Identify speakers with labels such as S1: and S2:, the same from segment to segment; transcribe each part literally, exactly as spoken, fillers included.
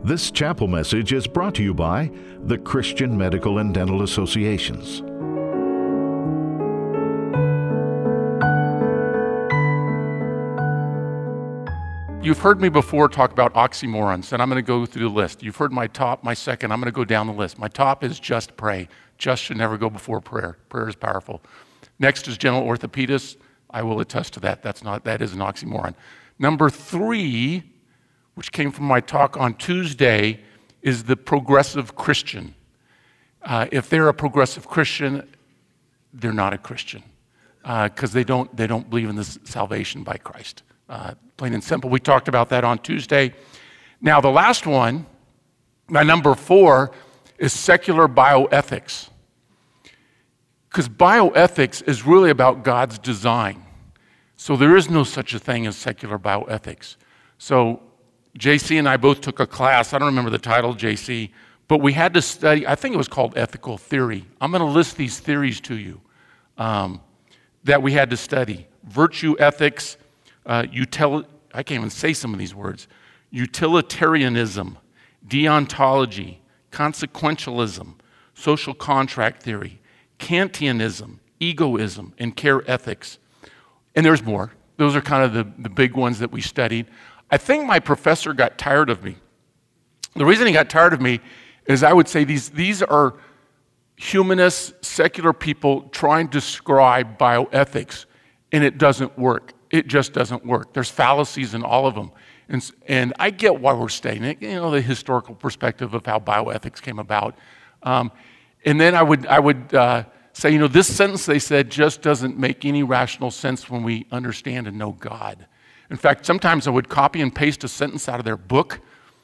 S1: This chapel message is brought to you by the Christian Medical and Dental Associations.
S2: You've heard me before talk about oxymorons, and I'm going to go through the list. You've heard my top, my second. I'm going to go down the list. My top is just pray. Just should never go before prayer. Prayer is powerful. Next is general orthopedist. I will attest to that. That's not, that is an oxymoron. Number three, which came from my talk on Tuesday, is the progressive Christian. Uh, if they're a progressive Christian, they're not a Christian because uh, they don't they don't believe in this salvation by Christ. Uh, plain and simple. We talked about that on Tuesday. Now, the last one, my number four, is secular bioethics. Because bioethics is really about God's design. So there is no such a thing as secular bioethics. So J C and I both took a class. I don't remember the title, J C, but we had to study, I think it was called ethical theory. I'm going to list these theories to you um, that we had to study. Virtue ethics, uh, util- I can't even say some of these words. Utilitarianism, deontology, consequentialism, social contract theory, Kantianism, egoism, and care ethics. And there's more. Those are kind of the, the big ones that we studied. I think my professor got tired of me. The reason he got tired of me is I would say these, these are humanist, secular people trying to describe bioethics, and it doesn't work. It just doesn't work. There's fallacies in all of them. And, and I get why we're studying it, you know, the historical perspective of how bioethics came about. Um, and then I would, I would uh, say, you know, this sentence they said just doesn't make any rational sense when we understand and know God. In fact, sometimes I would copy and paste a sentence out of their book,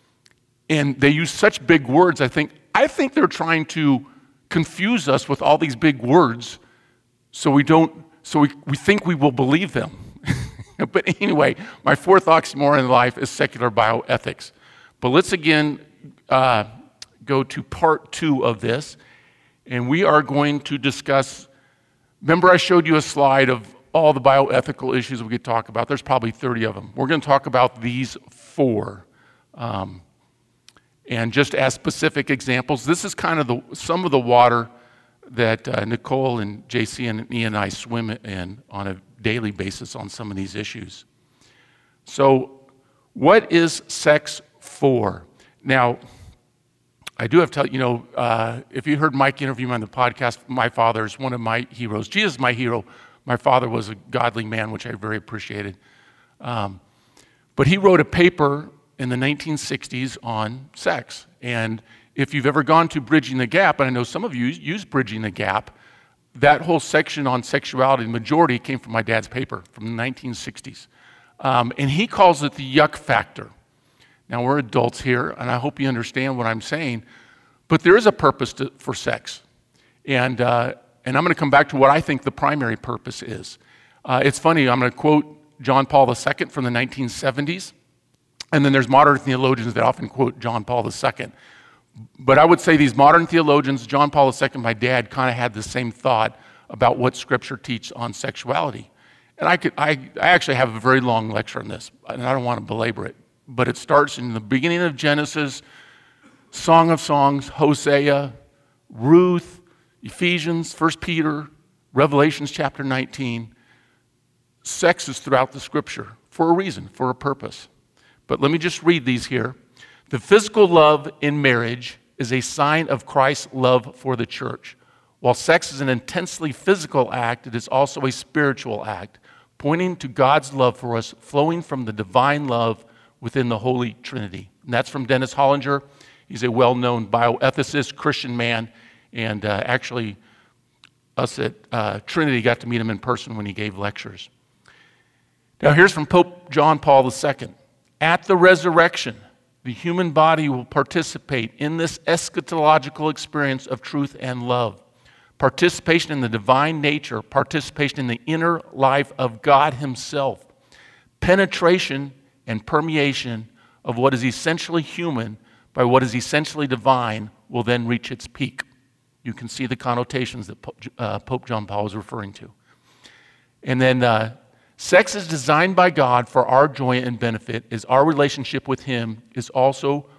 S2: and they use such big words, I think, I think they're trying to confuse us with all these big words so we don't, so we, we think we will believe them. But anyway, my fourth oxymoron in life is secular bioethics. But let's again uh, go to part two of this, and we are going to discuss, remember I showed you a slide of all the bioethical issues we could talk about. There's probably thirty of them. We're going to talk about these four. Um, and just as specific examples, this is kind of the some of the water that uh, Nicole and J C and Ian and I swim in on a daily basis on some of these issues. So what is sex for? Now, I do have to tell you, you know, uh, if you heard Mike interview me on the podcast, my father is one of my heroes. Jesus is my hero. My father was a godly man, which I very appreciated. Um, but he wrote a paper in the nineteen sixties on sex. And if you've ever gone to Bridging the Gap, and I know some of you use Bridging the Gap, that whole section on sexuality, the majority came from my dad's paper from the nineteen sixties. Um, and he calls it the yuck factor. Now, we're adults here, and I hope you understand what I'm saying, but there is a purpose to, for sex. And uh, and I'm going to come back to what I think the primary purpose is. Uh, it's funny, I'm going to quote John Paul the Second from the nineteen seventies, and then there's modern theologians that often quote John Paul the Second. But I would say these modern theologians, John Paul the Second, my dad, kind of had the same thought about what Scripture teaches on sexuality. And I could, I, I actually have a very long lecture on this, and I don't want to belabor it. But it starts in the beginning of Genesis, Song of Songs, Hosea, Ruth, Ephesians, First Peter, Revelations chapter nineteen. Sex is throughout the Scripture for a reason, for a purpose. But let me just read these here. The physical love in marriage is a sign of Christ's love for the church. While sex is an intensely physical act, it is also a spiritual act, pointing to God's love for us, flowing from the divine love within the Holy Trinity. And that's from Dennis Hollinger. He's a well-known bioethicist, Christian man, and uh, actually us at uh, Trinity got to meet him in person when he gave lectures. Now here's from Pope John Paul the Second. At the resurrection, the human body will participate in this eschatological experience of truth and love. Participation in the divine nature, participation in the inner life of God Himself, penetration and permeation of what is essentially human by what is essentially divine will then reach its peak. You can see the connotations that uh, Pope John Paul is referring to. And then uh, sex is designed by God for our joy and benefit, as our relationship with Him is also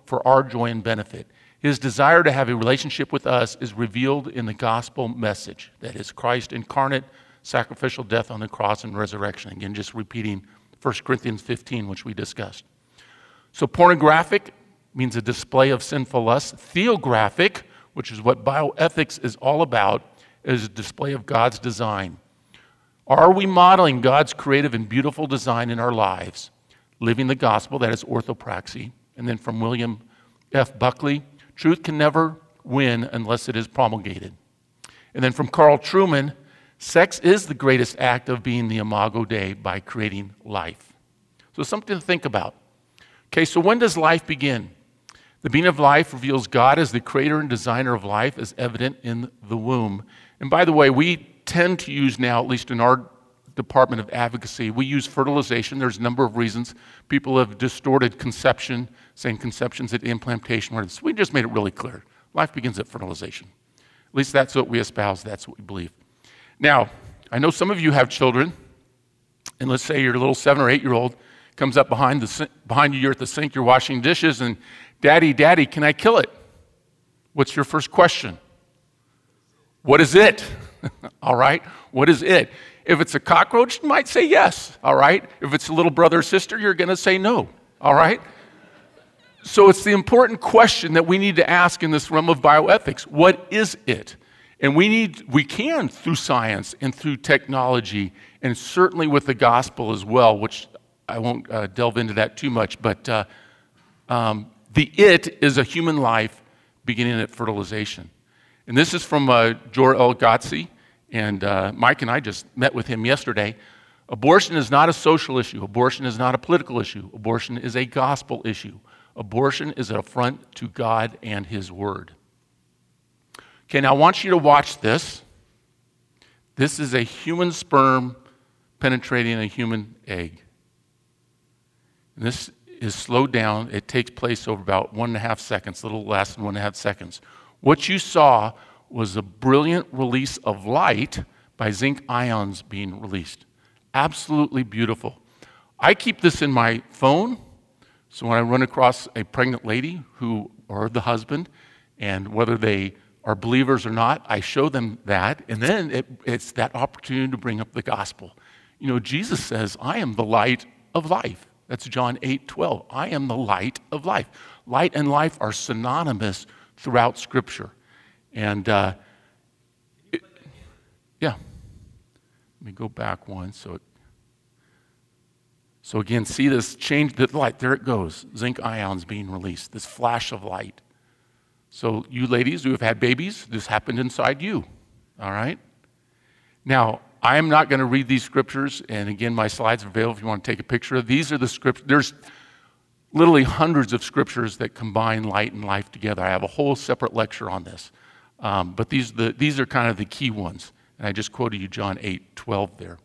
S2: for our joy and benefit. His desire to have a relationship with us is revealed in the gospel message, that is Christ incarnate, sacrificial death on the cross and resurrection. Again, just repeating First Corinthians fifteen, which we discussed. So pornographic means a display of sinful lust. Theographic, which is what bioethics is all about, is a display of God's design. Are we modeling God's creative and beautiful design in our lives, living the gospel, that is orthopraxy? And then from William F. Buckley, truth can never win unless it is promulgated. And then from Carl Trueman, sex is the greatest act of being the Imago Dei by creating life. So something to think about. Okay, so when does life begin? The being of life reveals God as the creator and designer of life as evident in the womb. And by the way, we tend to use now, at least in our Department of Advocacy, we use fertilization. There's a number of reasons. People have distorted conception, saying conception's at implantation. So we just made it really clear. Life begins at fertilization. At least that's what we espouse. That's what we believe. Now, I know some of you have children, and let's say your little seven or eight-year-old comes up behind the behind you, you're at the sink, you're washing dishes, and Daddy, Daddy, can I kill it? What's your first question? What is it? All right, what is it? If it's a cockroach, you might say yes, all right? If it's a little brother or sister, you're going to say no, all right? So it's the important question that we need to ask in this realm of bioethics. What is it? And we need, we can, through science and through technology, and certainly with the gospel as well, which I won't uh, delve into that too much, but uh, um, the it is a human life beginning at fertilization. And this is from uh, Jor El Ghatzi, and uh, Mike and I just met with him yesterday. Abortion is not a social issue. Abortion is not a political issue. Abortion is a gospel issue. Abortion is an affront to God and His Word. Okay, now I want you to watch this. This is a human sperm penetrating a human egg. And this is slowed down. It takes place over about one and a half seconds, a little less than one and a half seconds. What you saw was a brilliant release of light by zinc ions being released. Absolutely beautiful. I keep this in my phone, so when I run across a pregnant lady who, or the husband, and whether they are believers or not, I show them that, and then it, it's that opportunity to bring up the gospel. You know, Jesus says, I am the light of life. That's John eight twelve. I am the light of life. Light and life are synonymous throughout Scripture. And, uh, it, yeah. Let me go back one. So, it, so again, see this change, the light, there it goes. Zinc ions being released, this flash of light. So you ladies who have had babies, this happened inside you, all right? Now, I am not going to read these scriptures, and again, my slides are available if you want to take a picture of. These are the scriptures. There's literally hundreds of scriptures that combine light and life together. I have a whole separate lecture on this. Um, but these, the, these are kind of the key ones. And I just quoted you John eight twelve there.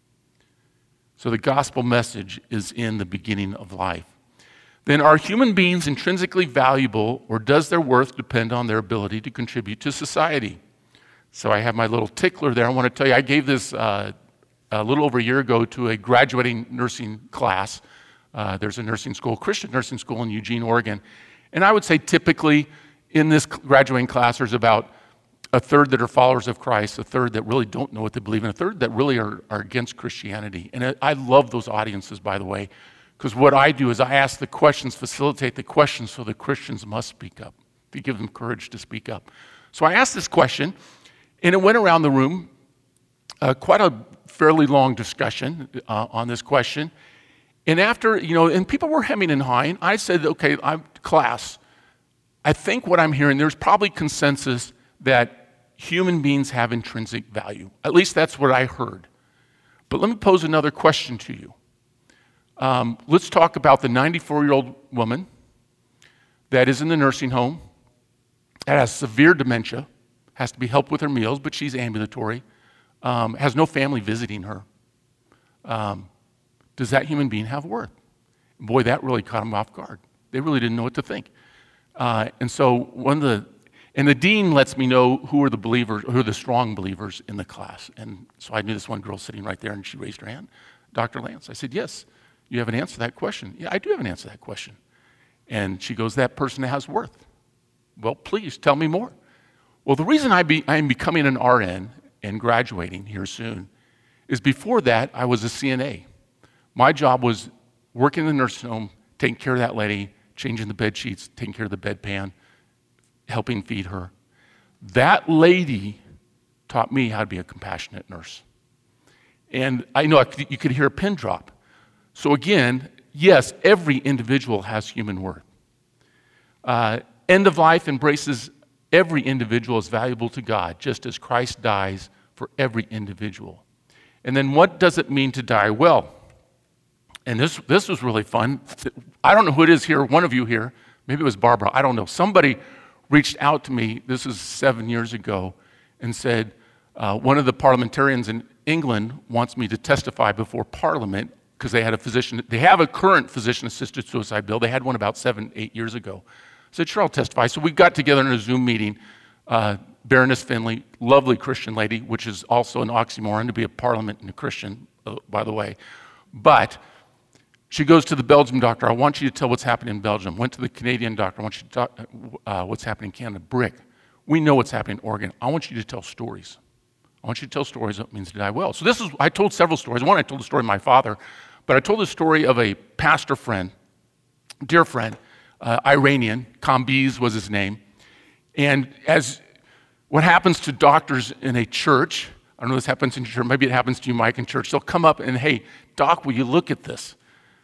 S2: So the gospel message is in the beginning of life. Then are human beings intrinsically valuable, or does their worth depend on their ability to contribute to society? So I have my little tickler there. I want to tell you, I gave this uh, a little over a year ago to a graduating nursing class. Uh, there's a nursing school, Christian nursing school in Eugene, Oregon. And I would say typically in this graduating class, there's about a third that are followers of Christ, a third that really don't know what they believe, and a third that really are, are against Christianity. And I, I love those audiences, by the way, because what I do is I ask the questions, facilitate the questions, so the Christians must speak up, to give them courage to speak up. So I asked this question, and it went around the room, uh, quite a fairly long discussion uh, on this question. And after, you know, and people were hemming and hawing, I said, okay, I'm, class, I think what I'm hearing, there's probably consensus that human beings have intrinsic value. At least that's what I heard. But let me pose another question to you. Um, let's talk about the ninety-four-year-old woman that is in the nursing home, that has severe dementia, has to be helped with her meals, but she's ambulatory, um, has no family visiting her. Um, does that human being have worth? Boy, that really caught them off guard. They really didn't know what to think. Uh, and so one of the, and the dean lets me know who are the believers, who are the strong believers in the class. And so I knew this one girl sitting right there, and she raised her hand. Doctor Lance. I said, yes, you have an answer to that question. Yeah, I do have an answer to that question. And she goes, that person has worth. Well, please tell me more. Well, the reason I be, I'm becoming an R N and graduating here soon is before that, I was a C N A. My job was working in the nursing home, taking care of that lady, changing the bed sheets, taking care of the bedpan, helping feed her. That lady taught me how to be a compassionate nurse. And I know I could, you could hear a pin drop. So again, yes, every individual has human worth. Uh, end of life embraces every individual as valuable to God, just as Christ dies for every individual. And then what does it mean to die well? And this this was really fun. I don't know who it is here, one of you here, maybe it was Barbara, I don't know. Somebody reached out to me, this was seven years ago, and said, uh, one of the parliamentarians in England wants me to testify before Parliament because they had a physician, they have a current physician-assisted suicide bill. They had one about seven, eight years ago. I said, sure, I'll testify. So we got together in a Zoom meeting. Uh, Baroness Finley, lovely Christian lady, which is also an oxymoron to be a parliament and a Christian, uh, by the way. But she goes to the Belgian doctor. I want you to tell what's happening in Belgium. Went to the Canadian doctor. I want you to talk uh, what's happening in Canada. Brick. We know what's happening in Oregon. I want you to tell stories. I want you to tell stories that means to die well. So this is, I told several stories. One, I told the story of my father, but I told the story of a pastor friend, dear friend, uh, Iranian, Kambiz was his name. And as what happens to doctors in a church, I don't know if this happens in church, maybe it happens to you, Mike, in church, they'll come up and, hey, doc, will you look at this?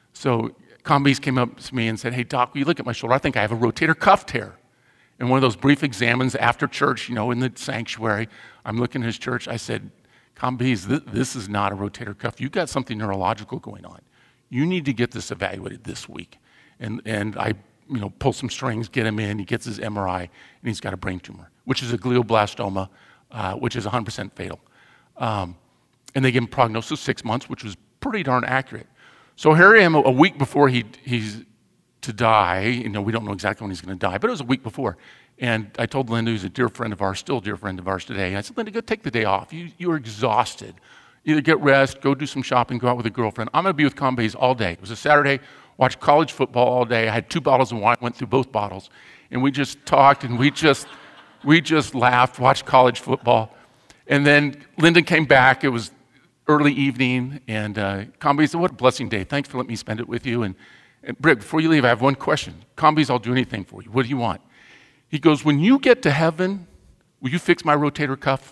S2: So Kambiz came up to me and said, hey, doc, will you look at my shoulder? I think I have a rotator cuff tear. In one of those brief examines after church, you know, in the sanctuary, I'm looking at his church. I said, Kambiz, th- this is not a rotator cuff. You've got something neurological going on. You need to get this evaluated this week. And and I, you know, pull some strings, get him in. He gets his M R I, and he's got a brain tumor, which is a glioblastoma, uh, which is one hundred percent fatal. Um, and they give him prognosis six months, which was pretty darn accurate. So here I am a, a week before he he's to die. You know, we don't know exactly when he's going to die, but it was a week before. And I told Linda, who's a dear friend of ours, still a dear friend of ours today, I said, Linda, go take the day off. You, you're exhausted. Either get rest, go do some shopping, go out with a girlfriend. I'm going to be with Kambiz all day. It was a Saturday, watched college football all day. I had two bottles of wine, went through both bottles, and we just talked, and we just, we just laughed, watched college football. And then Linda came back. It was early evening, and uh, Kambiz said, what a blessing day. Thanks for letting me spend it with you. And And Brick, before you leave, I have one question. Kambiz, I'll do anything for you. What do you want? He goes, when you get to heaven, will you fix my rotator cuff?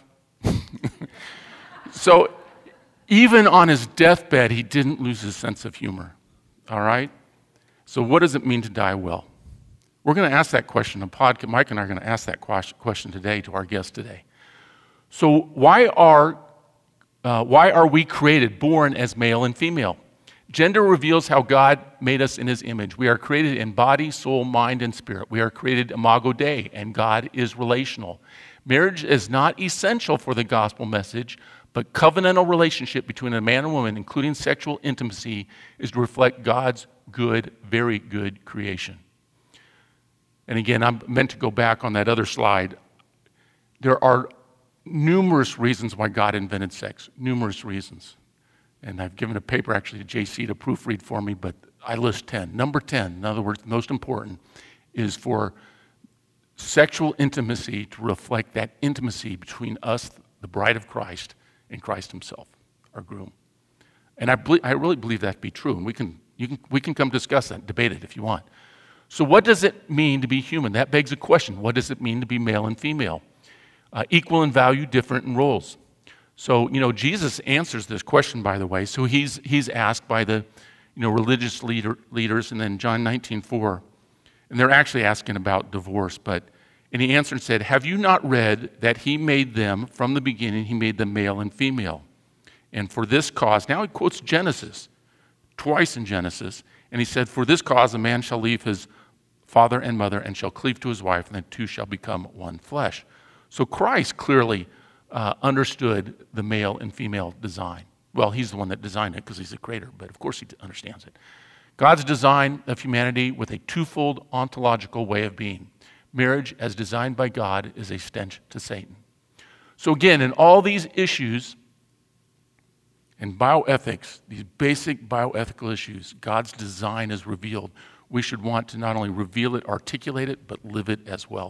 S2: So even on his deathbed, he didn't lose his sense of humor, all right? So what does it mean to die well? We're going to ask that question. The podcast, Mike and I are going to ask that question today to our guest today. So why are, uh, why are we created, born as male and female? Gender reveals how God made us in his image. We are created in body, soul, mind, and spirit. We are created imago Dei, and God is relational. Marriage is not essential for the gospel message, but covenantal relationship between a man and woman, including sexual intimacy, is to reflect God's good, very good creation. And again, I'm meant to go back on that other slide. There are numerous reasons why God invented sex, numerous reasons. And I've given a paper actually to J C to proofread for me, but I list ten. Number ten, in other words, most important, is for sexual intimacy to reflect that intimacy between us, the bride of Christ, and Christ himself, our groom. And I, ble- I really believe that to be true, and we can, you can, we can come discuss that, debate it if you want. So what does it mean to be human? That begs a question. What does it mean to be male and female? Uh, equal in value, different in roles. So, you know, Jesus answers this question, by the way. So he's he's asked by the, you know, religious leader, leaders, and then John nineteen four, and they're actually asking about divorce. But and he answered and said, "Have you not read that he made them from the beginning? He made them male and female, and for this cause." Now he quotes Genesis, twice in Genesis, and he said, "For this cause a man shall leave his father and mother and shall cleave to his wife, and the two shall become one flesh." So Christ clearly Uh, understood the male and female design. Well, he's the one that designed it because he's the creator, but of course he understands it. God's design of humanity with a twofold ontological way of being. Marriage, as designed by God, is a stench to Satan. So again, in all these issues, in bioethics, these basic bioethical issues, God's design is revealed. we should want to not only reveal it, articulate it, but live it as well.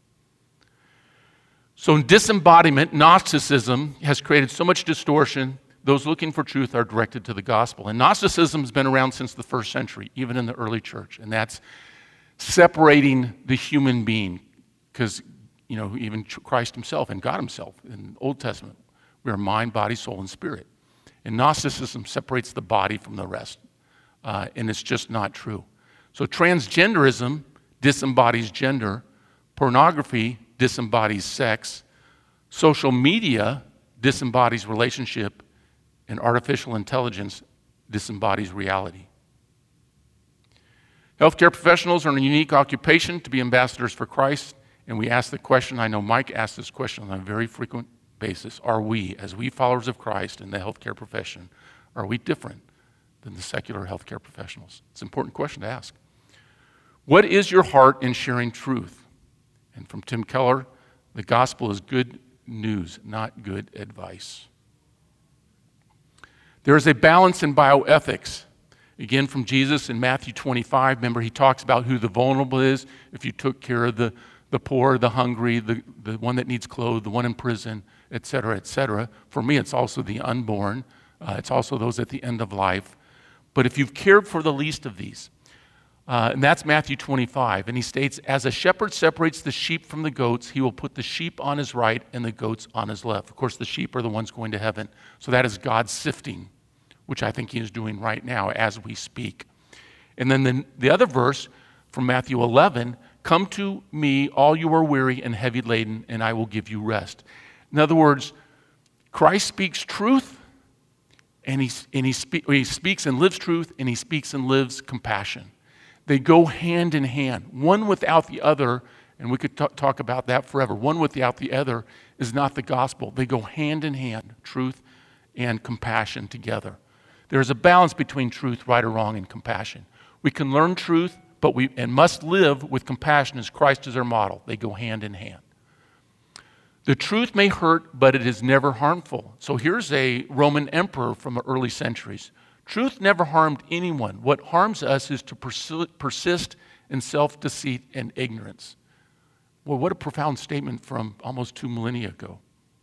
S2: So in disembodiment, Gnosticism has created so much distortion. Those looking for truth are directed to the gospel. And Gnosticism has been around since the first century, even in the early church. And that's separating the human being. Because, you know, even Christ himself and God himself in the Old Testament, we are mind, body, soul, and spirit. And Gnosticism separates the body from the rest. Uh, and it's just not true. So transgenderism disembodies gender. Pornography disembodies sex. Social media disembodies relationship. And artificial intelligence disembodies reality. Healthcare professionals are in a unique occupation to be ambassadors for Christ. And we ask the question, I know Mike asks this question on a very frequent basis, are we, as we followers of Christ in the healthcare profession, are we different than the secular healthcare professionals? It's an important question to ask. What is your heart in sharing truth? And from Tim Keller, the gospel is good news, not good advice. There is a balance in bioethics. Again, from Jesus in Matthew twenty-five, remember he talks about who the vulnerable is, if you took care of the, the poor, the hungry, the, the one that needs clothes, the one in prison, et cetera, et cetera. For me, it's also the unborn. Uh, it's also those at the end of life. But if you've cared for the least of these, uh, and that's Matthew twenty-five, and he states, as a shepherd separates the sheep from the goats, he will put the sheep on his right and the goats on his left. Of course, the sheep are the ones going to heaven. So that is God sifting, which I think he is doing right now as we speak. And then the, the other verse from Matthew eleven, come to me, all you are weary and heavy laden, and I will give you rest. In other words, Christ speaks truth, and he, and he, spe- he speaks and lives truth, and he speaks and lives compassion. They go hand in hand. One without the other, and we could t- talk about that forever, one without the other is not the gospel. They go hand in hand, truth and compassion together. There's a balance between truth, right or wrong, and compassion. We can learn truth, but we and must live with compassion as Christ is our model. They go hand in hand. The truth may hurt, but it is never harmful. So here's a Roman emperor from the early centuries. Truth never harmed anyone. What harms us is to persi- persist in self-deceit and ignorance. Well, what a profound statement from almost two millennia ago.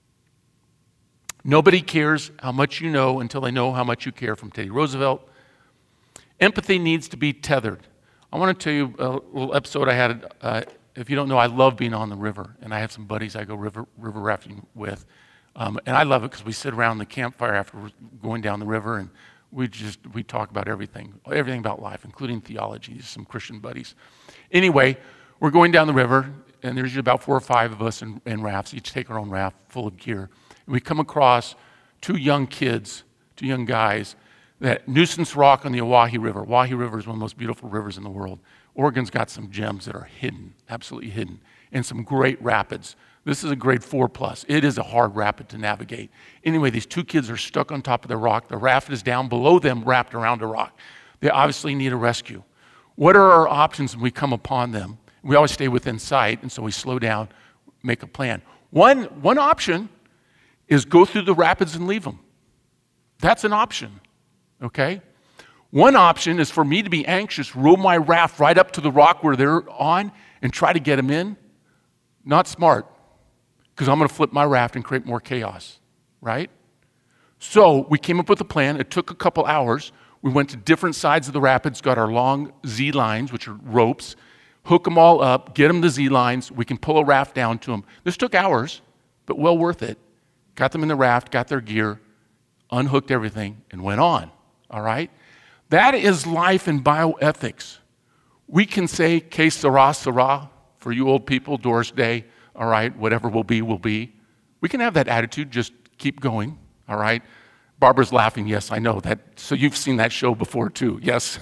S2: Nobody cares how much you know until they know how much you care, from Teddy Roosevelt. Empathy needs to be tethered. I want to tell you a little episode I had. Uh, if you don't know, I love being on the river, and I have some buddies I go river river rafting with. Um, and I love it because we sit around the campfire after we're going down the river, and we just we talk about everything, everything about life, including theology. There's some Christian buddies. Anyway, we're going down the river, and there's about four or five of us in, in rafts, each take our own raft full of gear. And we come across two young kids, two young guys, that Nuisance Rock on the Oahe River. Oahe River is one of the most beautiful rivers in the world. Oregon's got some gems that are hidden, absolutely hidden, and some great rapids. This is a grade four plus. It is a hard rapid to navigate. Anyway, these two kids are stuck on top of the rock. The raft is down below them, wrapped around a rock. They obviously need a rescue. What are our options when we come upon them? We always stay within sight, and so we slow down, make a plan. One, one option is go through the rapids and leave them. That's an option, okay? One option is for me to be anxious, row my raft right up to the rock where they're on and try to get them in. Not smart, because I'm going to flip my raft and create more chaos, right? So we came up with a plan. It took a couple hours. We went to different sides of the rapids, got our long Z lines, which are ropes, hook them all up, get them the Z lines. We can pull a raft down to them. This took hours, but well worth it. Got them in the raft, got their gear, unhooked everything, and went on, all right? That is life in bioethics. We can say, que sera, sera, for you old people, Doris Day, all right, whatever will be, will be. We can have that attitude, just keep going, all right? Barbara's laughing, yes, I know that. So you've seen that show before too, yes?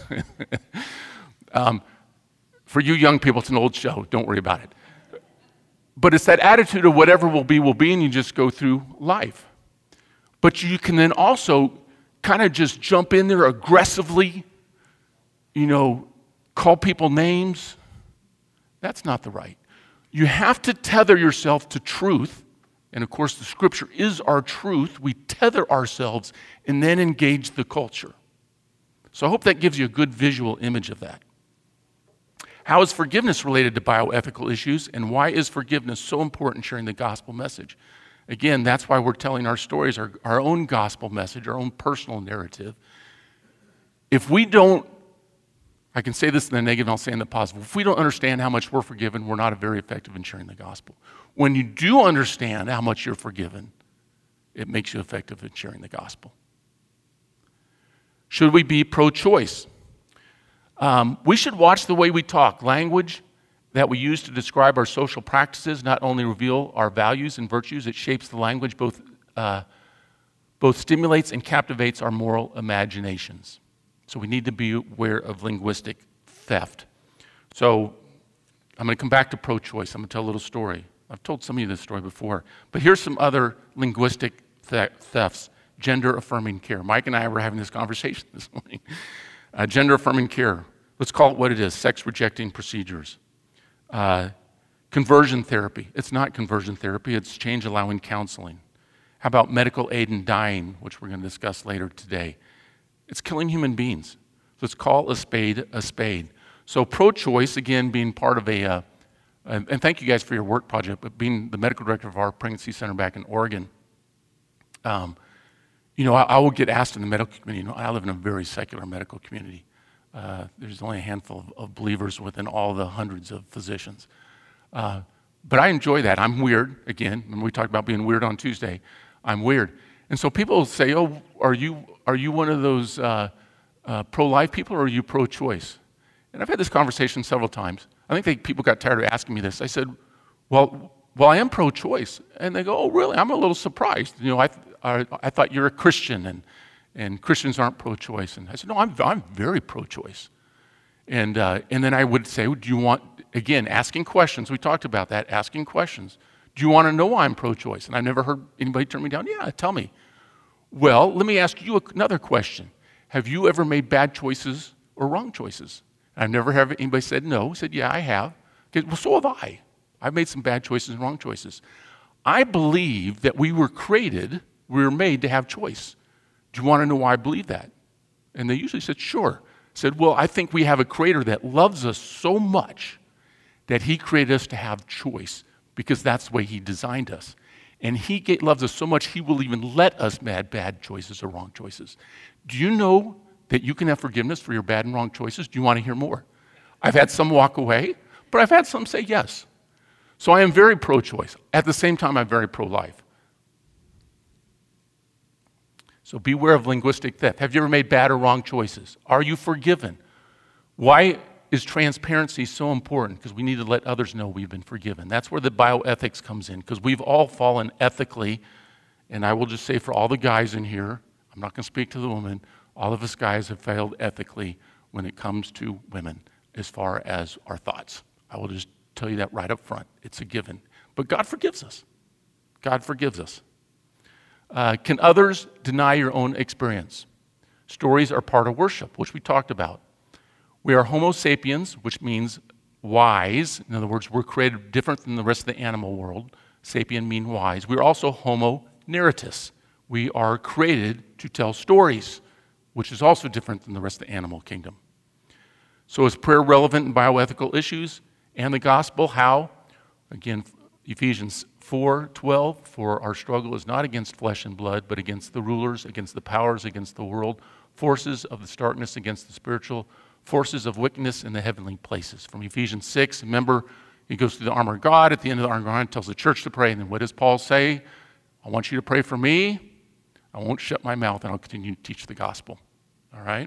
S2: um, for you young people, it's an old show, don't worry about it. But it's that attitude of whatever will be, will be, and you just go through life. But you can then also kind of just jump in there aggressively, you know, call people names. That's not the right. You have to tether yourself to truth. And of course, the scripture is our truth. We tether ourselves and then engage the culture. So I hope that gives you a good visual image of that. How is forgiveness related to bioethical issues, and why is forgiveness so important in sharing the gospel message? Again, that's why we're telling our stories, our, our own gospel message, our own personal narrative. If we don't, I can say this in the negative and I'll say in the positive, if we don't understand how much we're forgiven, we're not very effective in sharing the gospel. When you do understand how much you're forgiven, it makes you effective in sharing the gospel. Should we be pro-choice? Um, we should watch the way we talk. Language that we use to describe our social practices not only reveal our values and virtues, it shapes the language, both, uh, both stimulates and captivates our moral imaginations. So we need to be aware of linguistic theft. So I'm going to come back to pro-choice. I'm going to tell a little story. I've told some of you this story before. But here's some other linguistic the- thefts. Gender-affirming care. Mike and I were having this conversation this morning. Uh, gender-affirming care. Let's call it what it is, sex-rejecting procedures. Uh, conversion therapy. It's not conversion therapy, it's change-allowing counseling. How about medical aid in dying, which we're going to discuss later today? It's killing human beings. So let's call a spade a spade. So pro-choice, again, being part of a, uh, and, and thank you guys for your work project, but being the medical director of our pregnancy center back in Oregon, um, you know, I, I will get asked in the medical community, you know, I live in a very secular medical community. Uh, there's only a handful of, of believers within all the hundreds of physicians. Uh, but I enjoy that. I'm weird, again, when we talked about being weird on Tuesday, I'm weird. And so people say, oh, are you are you one of those uh, uh, pro-life people or are you pro-choice? And I've had this conversation several times. I think they, people got tired of asking me this. I said, well, well, I am pro-choice. And they go, oh, really? I'm a little surprised. You know, I, I, I thought you're a Christian and and Christians aren't pro-choice. And I said, no, I'm, I'm very pro-choice. And, uh, and then I would say, do you want, again, asking questions. We talked about that, asking questions. Do you want to know why I'm pro-choice? And I've never heard anybody turn me down. Yeah, tell me. Well, let me ask you another question. Have you ever made bad choices or wrong choices? And I've never heard anybody said no. I said, yeah, I have. Okay, well, so have I. I've made some bad choices and wrong choices. I believe that we were created, we were made to have choice. Do you want to know why I believe that? And they usually said, sure. I said, well, I think we have a creator that loves us so much that he created us to have choice because that's the way he designed us. And he get, loves us so much, he will even let us make bad choices or wrong choices. Do you know that you can have forgiveness for your bad and wrong choices? Do you want to hear more? I've had some walk away, but I've had some say yes. So I am very pro-choice. At the same time, I'm very pro-life. So beware of linguistic theft. Have you ever made bad or wrong choices? Are you forgiven? Why is transparency so important? Because we need to let others know we've been forgiven. That's where the bioethics comes in, because we've all fallen ethically, and I will just say for all the guys in here, I'm not going to speak to the women, all of us guys have failed ethically when it comes to women as far as our thoughts. I will just tell you that right up front. It's a given. But God forgives us. God forgives us. Uh, can others deny your own experience? Stories are part of worship, which we talked about. We are Homo sapiens, which means wise. In other words, we're created different than the rest of the animal world. Sapien mean wise. We're also Homo narratus. We are created to tell stories, which is also different than the rest of the animal kingdom. So is prayer relevant in bioethical issues and the gospel? How? Again, Ephesians four twelve, for our struggle is not against flesh and blood, but against the rulers, against the powers, against the world, forces of the darkness, against the spiritual forces of wickedness in the heavenly places. From Ephesians six, remember, he goes through the armor of God. At the end of the armor of God, tells the church to pray. And then what does Paul say? I want you to pray for me. I won't shut my mouth, and I'll continue to teach the gospel. All right?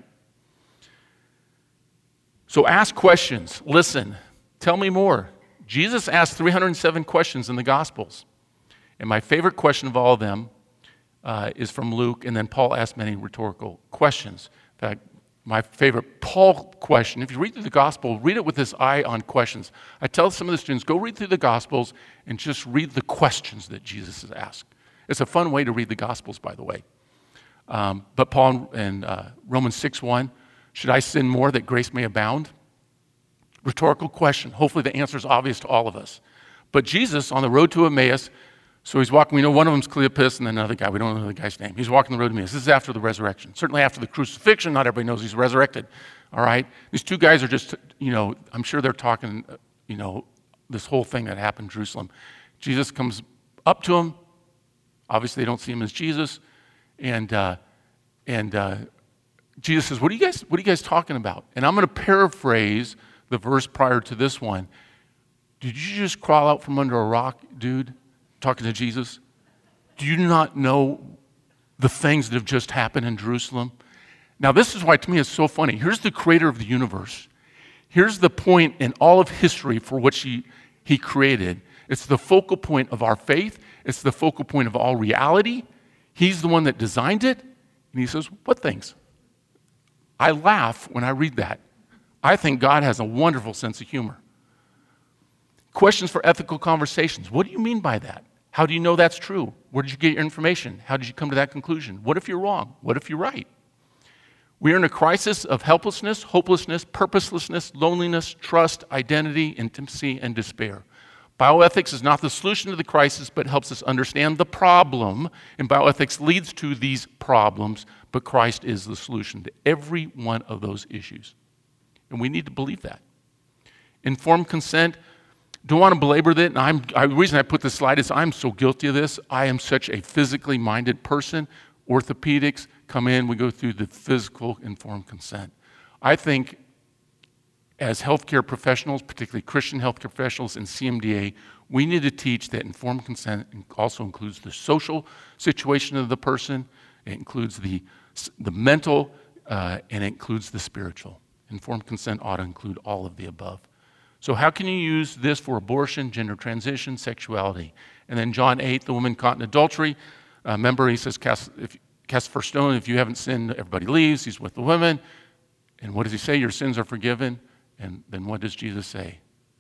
S2: So ask questions. Listen. Tell me more. Jesus asked three hundred seven questions in the Gospels. And my favorite question of all of them uh, is from Luke, and then Paul asked many rhetorical questions. In fact, my favorite Paul question, if you read through the Gospel, read it with this eye on questions. I tell some of the students, go read through the Gospels and just read the questions that Jesus has asked. It's a fun way to read the Gospels, by the way. Um, but Paul in uh, Romans six one, should I sin more that grace may abound? Rhetorical question. Hopefully the answer is obvious to all of us. But Jesus, on the road to Emmaus, so he's walking, we know one of them's Cleopas and then another guy, we don't know the guy's name. He's walking the road to Emmaus. This is after the resurrection. Certainly after the crucifixion, not everybody knows he's resurrected. all right? These two guys are just, you know, I'm sure they're talking, you know, this whole thing that happened in Jerusalem. Jesus comes up to them. Obviously, they don't see him as Jesus. And uh, and uh, Jesus says, what are you guys, what are you guys talking about? And I'm going to paraphrase the verse prior to this one. Did you just crawl out from under a rock, dude, talking to Jesus? Do you not know the things that have just happened in Jerusalem? Now, this is why to me it's so funny. Here's the creator of the universe. Here's the point in all of history for which he, he created. It's the focal point of our faith. It's the focal point of all reality. He's the one that designed it. And he says, what things? I laugh when I read that. I think God has a wonderful sense of humor. Questions for ethical conversations. What do you mean by that? How do you know that's true? Where did you get your information? How did you come to that conclusion? What if you're wrong? What if you're right? We are in a crisis of helplessness, hopelessness, purposelessness, loneliness, trust, identity, intimacy, and despair. Bioethics is not the solution to the crisis, but helps us understand the problem, and bioethics leads to these problems, but Christ is the solution to every one of those issues. And we need to believe that. Informed consent, don't want to belabor that, and I'm, I, the reason I put this slide is I'm so guilty of this. I am such a physically minded person. Orthopedics come in, we go through the physical informed consent. I think as healthcare professionals, particularly Christian healthcare professionals and C M D A, we need to teach that informed consent also includes the social situation of the person, it includes the, the mental, uh, and it includes the spiritual. Informed consent ought to include all of the above. So how can you use this for abortion, gender transition, sexuality? And then John eight, the woman caught in adultery. Uh, remember, he says, cast, if, cast the first stone. If you haven't sinned, everybody leaves. He's with the women. And what does he say? Your sins are forgiven. And then what does Jesus say?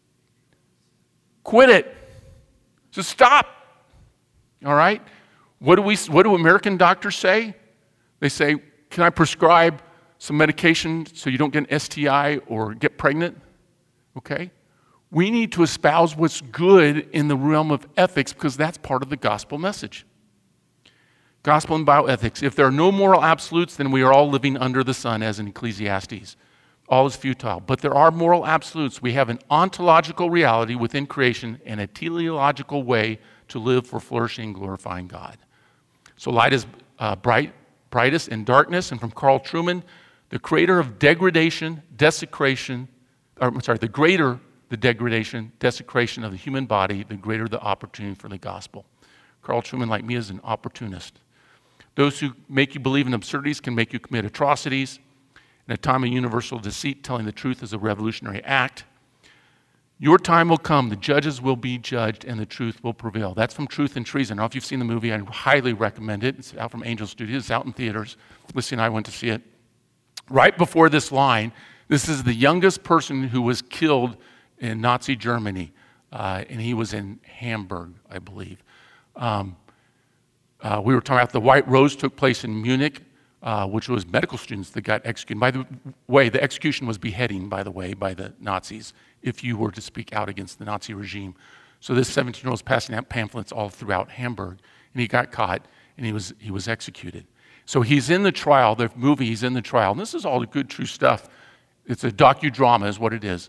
S2: Quit it. So stop. All right? What do we? What do American doctors say? They say, can I prescribe some medication so you don't get an S T I or get pregnant? Okay? We need to espouse what's good in the realm of ethics because that's part of the gospel message. Gospel and bioethics. If there are no moral absolutes, then we are all living under the sun, as in Ecclesiastes. All is futile. But there are moral absolutes. We have an ontological reality within creation and a teleological way to live for flourishing and glorifying God. So light is uh, bright, brightest in darkness. And from Carl Trueman, the creator of degradation, desecration, or I'm sorry, the greater the degradation, desecration of the human body, the greater the opportunity for the gospel. Carl Trueman, like me, is an opportunist. Those who make you believe in absurdities can make you commit atrocities. In a time of universal deceit, telling the truth is a revolutionary act. Your time will come, the judges will be judged, and the truth will prevail. That's from Truth and Treason. I don't know if you've seen the movie. I highly recommend it. It's out from Angel Studios. It's out in theaters. Lucy and I went to see it. Right before this line, this is the youngest person who was killed in Nazi Germany, uh, and he was in Hamburg, I believe. Um, uh, we were talking about the White Rose took place in Munich, uh, which was medical students that got executed. By the way, the execution was beheading, by the way, by the Nazis, if you were to speak out against the Nazi regime. So this seventeen-year-old was passing out pamphlets all throughout Hamburg, and he got caught, and he was he was executed. So he's in the trial, the movie, he's in the trial, and this is all the good, true stuff. It's a docudrama is what it is.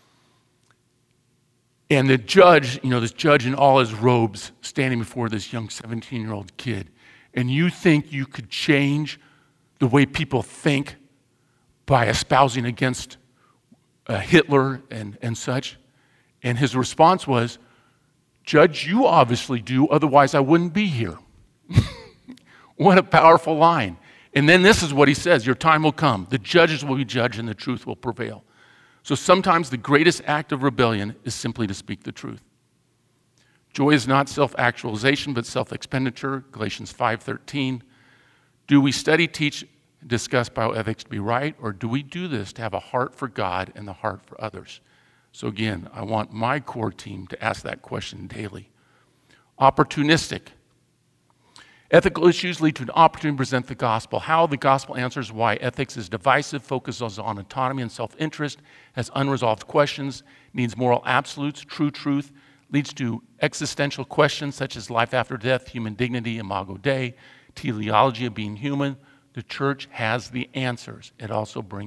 S2: And the judge, you know, this judge in all his robes standing before this young seventeen-year-old kid. And you think you could change the way people think by espousing against uh, Hitler and, and such? And his response was, Judge, you obviously do, otherwise I wouldn't be here. What a powerful line. And then this is what he says, your time will come. The judges will be judged and the truth will prevail. So sometimes the greatest act of rebellion is simply to speak the truth. Joy is not self-actualization, but self-expenditure, Galatians five thirteen. Do we study, teach, discuss bioethics to be right, or do we do this to have a heart for God and the heart for others? So again, I want my core team to ask that question daily. Opportunistic. Ethical issues lead to an opportunity to present the gospel. How the gospel answers why ethics is divisive, focuses on autonomy and self-interest, has unresolved questions, needs moral absolutes, true truth, leads to existential questions such as life after death, human dignity, imago Dei, teleology of being human. The church has the answers. It also brings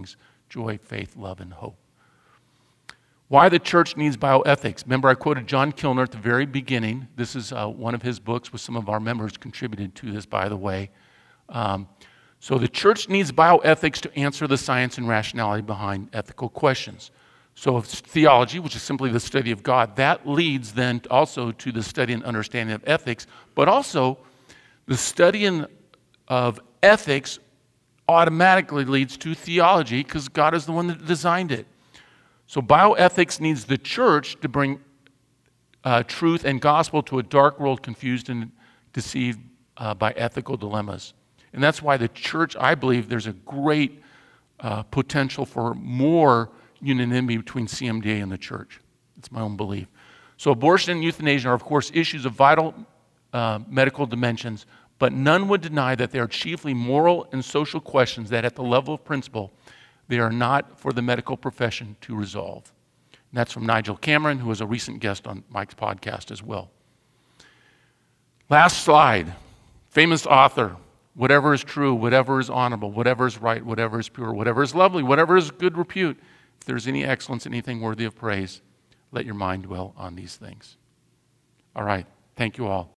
S2: joy, faith, love, and hope. Why the church needs bioethics. Remember, I quoted John Kilner at the very beginning. This is uh, one of his books, with some of our members contributed to this, by the way. Um, so the church needs bioethics to answer the science and rationality behind ethical questions. So it's theology, which is simply the study of God, that leads then also to the study and understanding of ethics, but also the study of ethics automatically leads to theology because God is the one that designed it. So bioethics needs the church to bring uh, truth and gospel to a dark world confused and deceived uh, by ethical dilemmas. And that's why the church, I believe, there's a great uh, potential for more unanimity between C M D A and the church. It's my own belief. So abortion and euthanasia are, of course, issues of vital uh, medical dimensions, but none would deny that they are chiefly moral and social questions that at the level of principle, they are not for the medical profession to resolve. And that's from Nigel Cameron, who was a recent guest on Mike's podcast as well. Last slide. Famous author. Whatever is true, whatever is honorable, whatever is right, whatever is pure, whatever is lovely, whatever is good repute, if there's any excellence, anything worthy of praise, let your mind dwell on these things. All right. Thank you all.